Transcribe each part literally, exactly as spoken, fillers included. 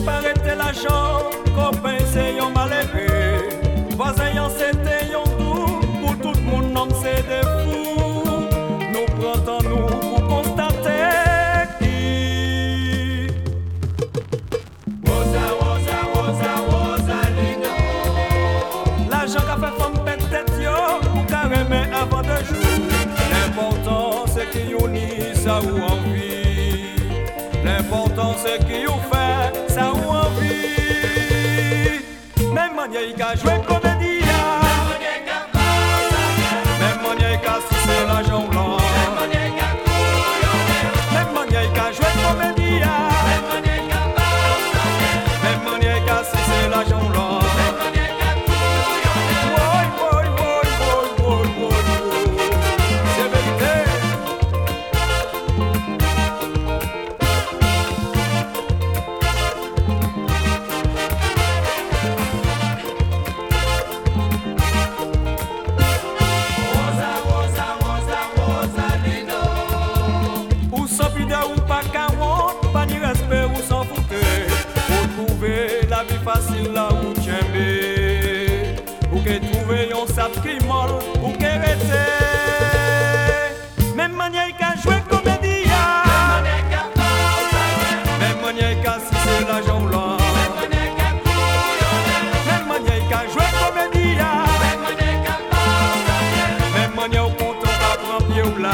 pas arrêter l'argent, copain c'est un malheureux. Voisin c'était un tout, pour tout le monde non c'est des fous. Nous prenons nous pour constater qui. Rosa, Rosa, Rosa, Rosalina. L'argent qu'a fait femme pète tête yo, pour carrément avant de jouer. L'important c'est qu'il y ait ça ou envie. L'important c'est qu'il y ait ça ou envie. Même manière il a joué comédie. Même manière il a si c'est l'argent blanc. Même manière il a joué comédie. Même manière il a si c'est l'argent blanc. Facile là où t'aimes, ou que trouver un sap qui molle, ou que rester. Même manière qu'à jouer comédie, même manière qu'à si c'est l'argent blanc, même manière qu'à jouer comédie, même manière au compte à prendre pied ou là.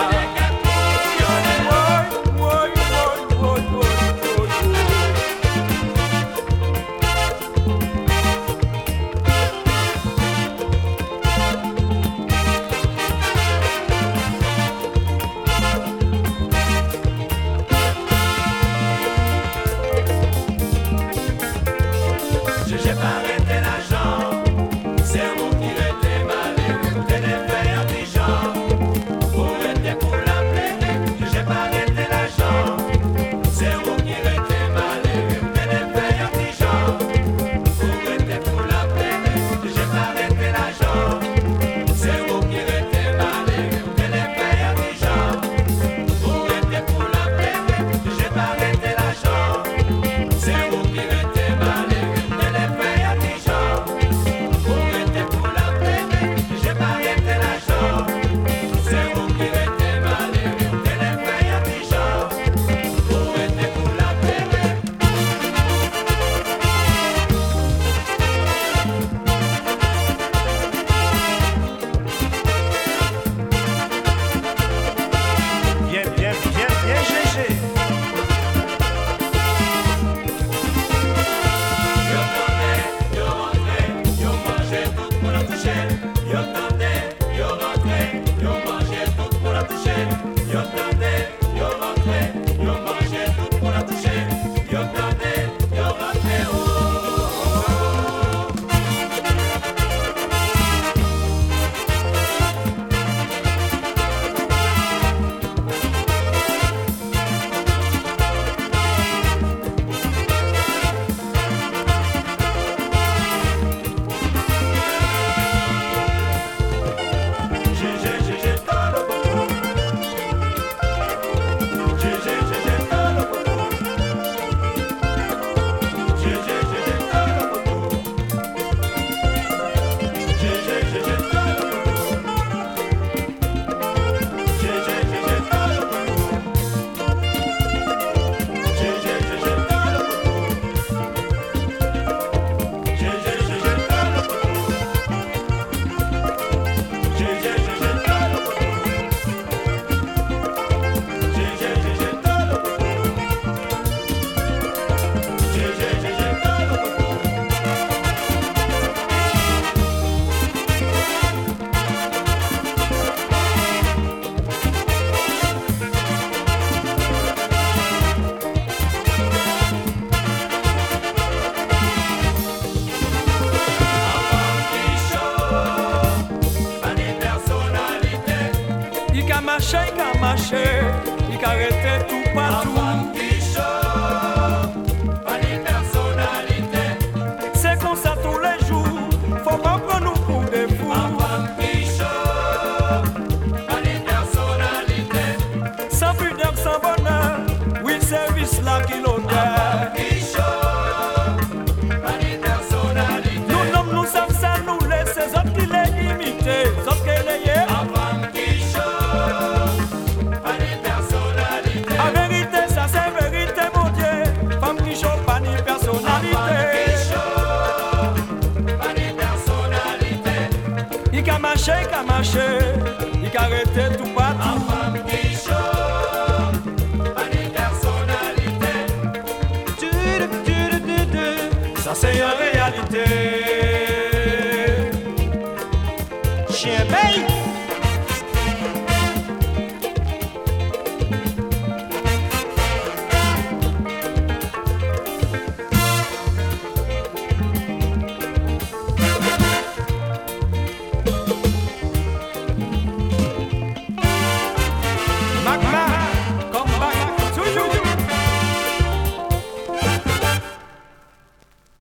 Il a arrêté tout partout. C'est comme ça tous les jours. Faut pas prendre nous pour des fous. Sans pudeur, sans bonheur. Oui, service là qui l'odeur. ka marché, il ka arrêté tout partout. En femme qui chaud, pas de personnalité. Tu, tu, tu, tu, tu. Ça c'est une réalité. Chien bête.